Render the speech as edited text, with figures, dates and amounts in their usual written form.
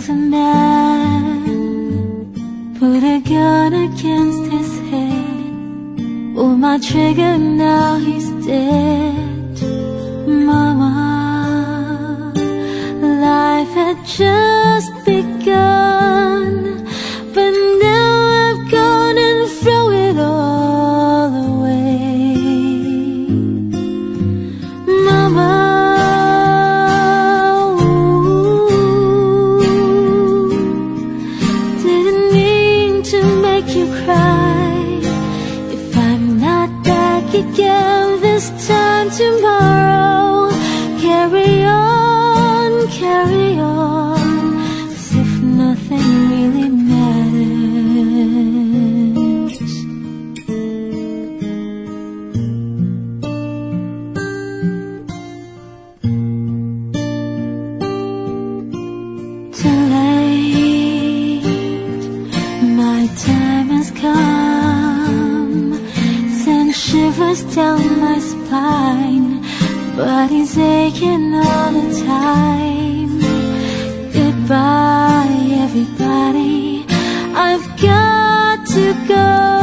was a man, put a gun against his head. Pulled my trigger, now he's dead. Mama, life had just begun, but now I've gone and throw it all away. Mama, didn't mean to make you cry. If I'm not back again this time tomorrow, carry on, carry on, as if nothing really matters. Too late, my time has come, send shivers down my spine, body's aching all the time. Goodbye, everybody, I've got to go.